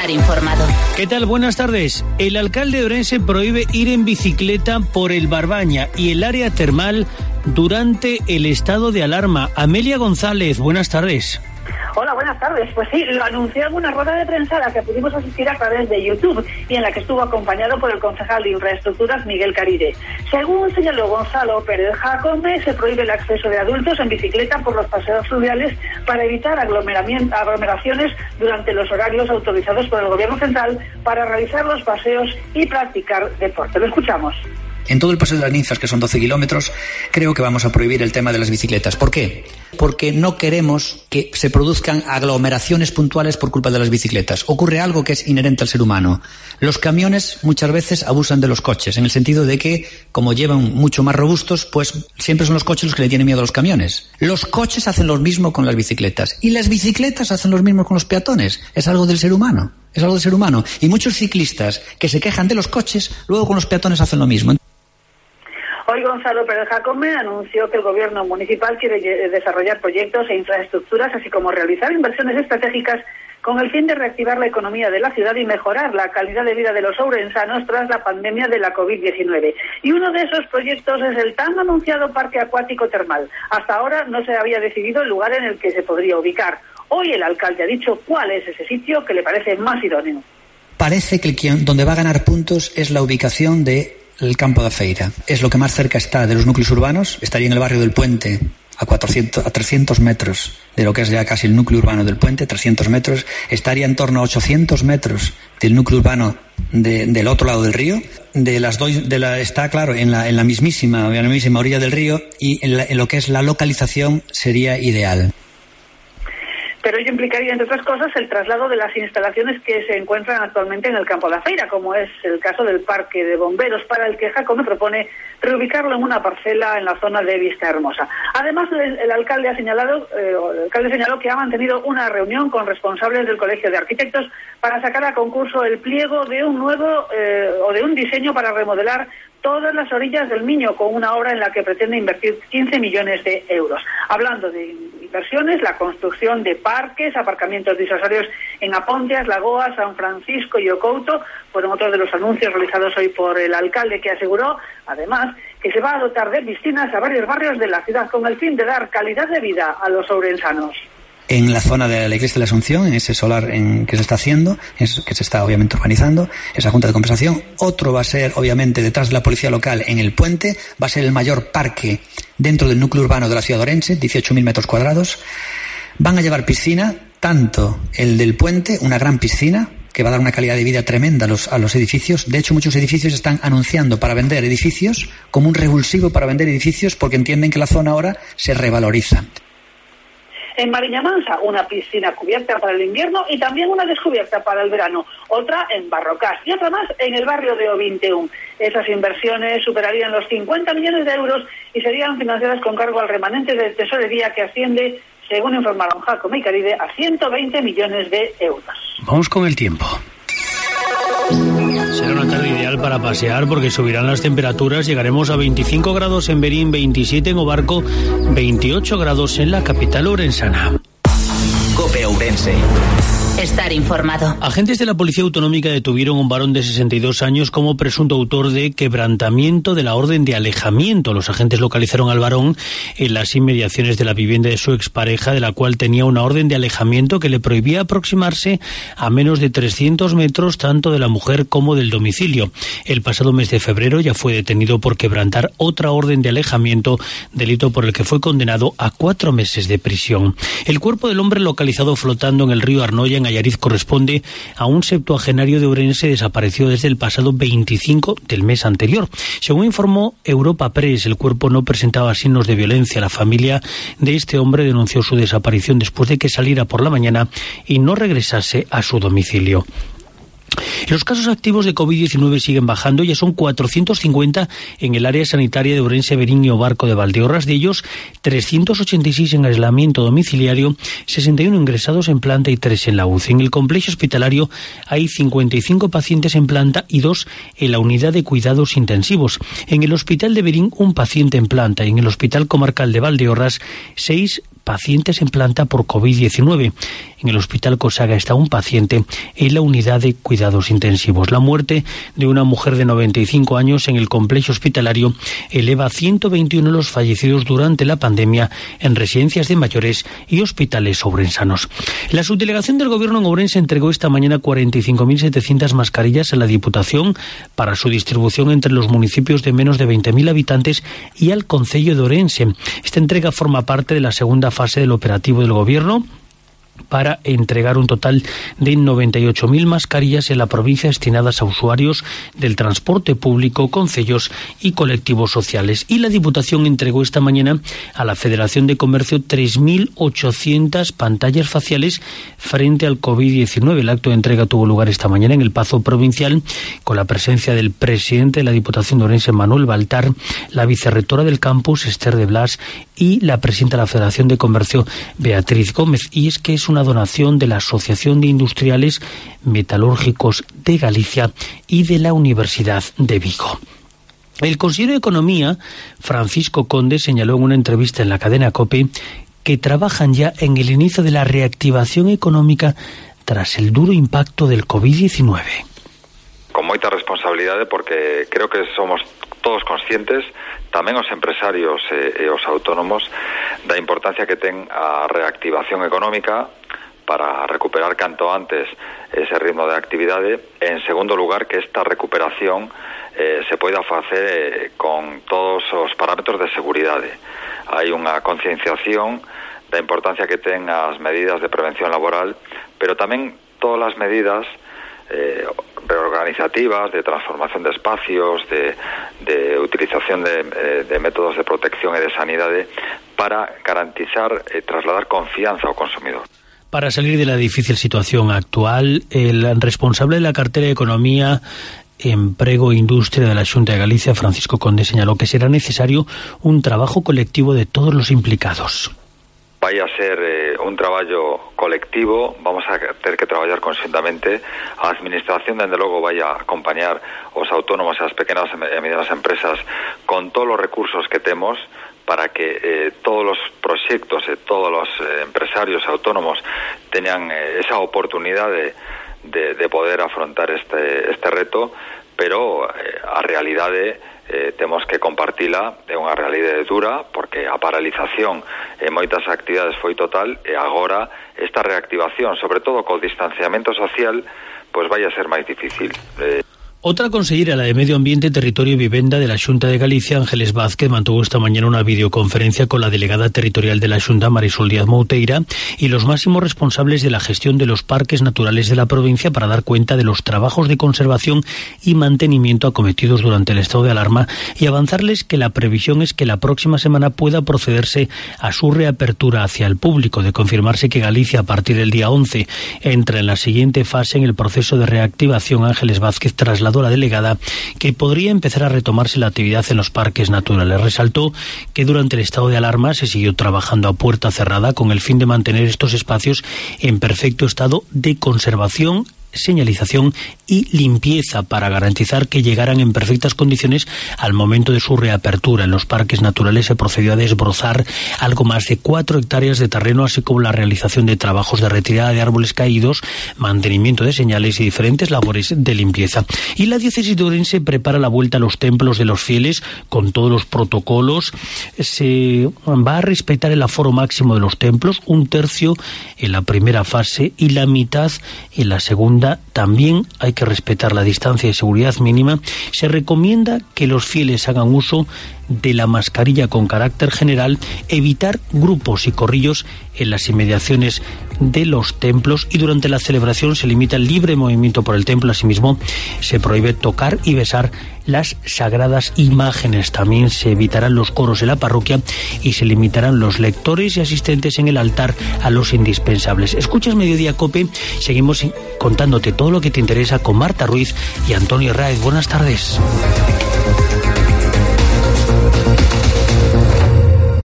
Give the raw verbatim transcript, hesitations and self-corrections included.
Estar informado. ¿Qué tal? Buenas tardes. El alcalde de Orense prohíbe ir en bicicleta por el Barbaña y el área termal durante el estado de alarma. Amelia González, buenas tardes. Hola, buenas tardes. Pues sí, lo anunció en una rueda de prensa a la que pudimos asistir a través de YouTube y en la que estuvo acompañado por el concejal de Infraestructuras, Miguel Caride. Según señaló Gonzalo Pérez Jacome, se prohíbe el acceso de adultos en bicicleta por los paseos fluviales para evitar aglomeraciones durante los horarios autorizados por el Gobierno Central para realizar los paseos y practicar deporte. Lo escuchamos. En todo el Paseo de las Ninfas, que son doce kilómetros, creo que vamos a prohibir el tema de las bicicletas. ¿Por qué? Porque no queremos que se produzcan aglomeraciones puntuales por culpa de las bicicletas. Ocurre algo que es inherente al ser humano. Los camiones muchas veces abusan de los coches, en el sentido de que, como llevan mucho más robustos, pues siempre son los coches los que le tienen miedo a los camiones. Los coches hacen lo mismo con las bicicletas y las bicicletas hacen lo mismo con los peatones. Es algo del ser humano. Es algo del ser humano. Y muchos ciclistas que se quejan de los coches, luego con los peatones hacen lo mismo. Hoy Gonzalo Pérez Jacome anunció que el gobierno municipal quiere desarrollar proyectos e infraestructuras, así como realizar inversiones estratégicas con el fin de reactivar la economía de la ciudad y mejorar la calidad de vida de los ourensanos tras la pandemia de la covid diecinueve. Y uno de esos proyectos es el tan anunciado Parque Acuático Termal. Hasta ahora no se había decidido el lugar en el que se podría ubicar. Hoy el alcalde ha dicho cuál es ese sitio que le parece más idóneo. Parece que el, donde va a ganar puntos es la ubicación de el Campo da Feira. Es lo que más cerca está de los núcleos urbanos. Estaría en el barrio del Puente, a cuatrocientos, a trescientos metros de lo que es ya casi el núcleo urbano del Puente, trescientos metros. Estaría en torno a ochocientos metros del núcleo urbano de, del otro lado del río. De las do, de la, está, claro, en la, en la mismísima, en la mismísima orilla del río, y en, la, en lo que es la localización sería ideal. Pero ello implicaría, entre otras cosas, el traslado de las instalaciones que se encuentran actualmente en el Campo da Feira, como es el caso del Parque de Bomberos, para el que Jacome propone reubicarlo en una parcela en la zona de Vista Hermosa. Además, el, el alcalde ha señalado, eh, el alcalde señaló que ha mantenido una reunión con responsables del Colegio de Arquitectos para sacar a concurso el pliego de un nuevo eh, o de un diseño para remodelar todas las orillas del Miño, con una obra en la que pretende invertir quince millones de euros. Hablando de inversiones, la construcción de parques, aparcamientos disuasorios en Aponteas, Lagoa, San Francisco y Ocouto fueron otros de los anuncios realizados hoy por el alcalde, que aseguró, además, que se va a dotar de piscinas a varios barrios de la ciudad con el fin de dar calidad de vida a los ourensanos. En la zona de la Iglesia de la Asunción, en ese solar en que se está haciendo, que se está obviamente urbanizando, esa junta de compensación. Otro va a ser, obviamente, detrás de la policía local, en el Puente, va a ser el mayor parque dentro del núcleo urbano de la ciudad de Orense, dieciocho mil metros cuadrados. Van a llevar piscina, tanto el del Puente, una gran piscina, que va a dar una calidad de vida tremenda a los, a los edificios. De hecho, muchos edificios están anunciando para vender edificios como un revulsivo para vender edificios, porque entienden que la zona ahora se revaloriza. En Mariña Mansa, una piscina cubierta para el invierno y también una descubierta para el verano. Otra en Barrocás y otra más en el barrio de O veintiuno. Esas inversiones superarían los cincuenta millones de euros y serían financiadas con cargo al remanente de tesorería, que asciende, según informaron Jacome y Caride, a ciento veinte millones de euros. Vamos con el tiempo. Será una tarde ideal para pasear porque subirán las temperaturas. Llegaremos a veinticinco grados en Berín, veintisiete en Obarco, veintiocho grados en la capital orensana. COPE Ourense. Estar informado. Agentes de la Policía Autonómica detuvieron a un varón de sesenta y dos años como presunto autor de quebrantamiento de la orden de alejamiento. Los agentes localizaron al varón en las inmediaciones de la vivienda de su expareja, de la cual tenía una orden de alejamiento que le prohibía aproximarse a menos de trescientos metros tanto de la mujer como del domicilio. El pasado mes de febrero ya fue detenido por quebrantar otra orden de alejamiento, delito por el que fue condenado a cuatro meses de prisión. El cuerpo del hombre localizado flotando en el río Arnoya, en Allariz, corresponde a un septuagenario de Ourense desaparecido desde el pasado veinticinco del mes anterior. Según informó Europa Press, el cuerpo no presentaba signos de violencia. La familia de este hombre denunció su desaparición después de que saliera por la mañana y no regresase a su domicilio. Los casos activos de covid diecinueve siguen bajando, ya son cuatrocientos cincuenta en el área sanitaria de Ourense, Berín y Obarco de Valdeorras. De ellos, trescientos ochenta y seis en aislamiento domiciliario, sesenta y uno ingresados en planta y tres en la U C I. En el complejo hospitalario hay cincuenta y cinco pacientes en planta y dos en la unidad de cuidados intensivos. En el hospital de Berín, un paciente en planta, y en el hospital comarcal de Valdeorras, seis pacientes en planta por covid diecinueve. En el Hospital Cosaga está un paciente en la unidad de cuidados intensivos. La muerte de una mujer de noventa y cinco años en el complejo hospitalario eleva a ciento veintiuno los fallecidos durante la pandemia en residencias de mayores y hospitales ourensanos. La subdelegación del Gobierno en Ourense entregó esta mañana cuarenta y cinco mil setecientas mascarillas a la Diputación para su distribución entre los municipios de menos de veinte mil habitantes y al concello de Ourense. Esta entrega forma parte de la segunda fase del operativo del Gobierno para entregar un total de noventa y ocho mil mascarillas en la provincia destinadas a usuarios del transporte público, concellos y colectivos sociales. Y la Diputación entregó esta mañana a la Federación de Comercio tres mil ochocientas pantallas faciales frente al COVID diecinueve. El acto de entrega tuvo lugar esta mañana en el Pazo Provincial con la presencia del presidente de la Diputación de Ourense, Manuel Baltar, la vicerrectora del campus, Esther de Blas, y la presidenta de la Federación de Comercio, Beatriz Gómez. Y es que es una donación de la Asociación de Industriales Metalúrgicos de Galicia y de la Universidad de Vigo. El consejero de Economía, Francisco Conde, señaló en una entrevista en la cadena COPE que trabajan ya en el inicio de la reactivación económica tras el duro impacto del COVID diecinueve. Con moita responsabilidade, porque creo que somos todos conscientes, tamén os empresarios e, e os autónomos, da importancia que ten a reactivación económica para recuperar canto antes ese ritmo de actividade, e en segundo lugar que esta recuperación eh, se poida facer eh, con todos os parámetros de seguridade. Hai unha concienciación da importancia que ten as medidas de prevención laboral, pero tamén todas as medidas eh, reorganizativas, de transformación de espacios, de, de utilización de, eh, de métodos de protección e de sanidade para garantizar e eh, trasladar confianza ao consumidor. Para salir de la difícil situación actual, el responsable de la cartera de Economía, Emprego e Industria de la Xunta de Galicia, Francisco Conde, señaló que será necesario un trabajo colectivo de todos los implicados. Vai a ser eh, un traballo colectivo, vamos a ter que traballar conxuntamente. A administración, dende logo, vai a acompañar os autónomos e as pequenas e medianas empresas con todos os recursos que temos para que eh, todos os proxectos e todos os eh, empresarios e autónomos teñan eh, esa oportunidade de, de poder afrontar este, este reto, pero eh, a realidade eh, temos que compartila, é unha realidade dura, porque a paralización en moitas actividades foi total, e agora esta reactivación, sobre todo co distanciamento social, pois vai a ser máis difícil. Eh, Otra consellera, la de Medio Ambiente, Territorio y Vivienda de la Xunta de Galicia, Ángeles Vázquez, mantuvo esta mañana una videoconferencia con la delegada territorial de la Xunta, Marisol Díaz Mouteira, y los máximos responsables de la gestión de los parques naturales de la provincia para dar cuenta de los trabajos de conservación y mantenimiento acometidos durante el estado de alarma y avanzarles que la previsión es que la próxima semana pueda procederse a su reapertura hacia el público. De confirmarse que Galicia a partir del día once entra en la siguiente fase en el proceso de reactivación, Ángeles Vázquez trasladó a la delegada que podría empezar a retomarse la actividad en los parques naturales. Resaltó que durante el estado de alarma se siguió trabajando a puerta cerrada con el fin de mantener estos espacios en perfecto estado de conservación, señalización y limpieza para garantizar que llegaran en perfectas condiciones al momento de su reapertura. En los parques naturales se procedió a desbrozar algo más de cuatro hectáreas de terreno, así como la realización de trabajos de retirada de árboles caídos, mantenimiento de señales y diferentes labores de limpieza. Y la diócesis de Ourense prepara la vuelta a los templos de los fieles con todos los protocolos. Se va a respetar el aforo máximo de los templos, un tercio en la primera fase y la mitad en la segunda. También hay que respetar la distancia de seguridad mínima. Se recomienda que los fieles hagan uso de la mascarilla con carácter general, evitar grupos y corrillos en las inmediaciones de los templos, y durante la celebración se limita el libre movimiento por el templo. Asimismo, se prohíbe tocar y besar las sagradas imágenes. También se evitarán los coros en la parroquia y se limitarán los lectores y asistentes en el altar a los indispensables. Escuchas Mediodía Cope, seguimos contándote todo lo que te interesa con Marta Ruiz y Antonio Raez. Buenas tardes.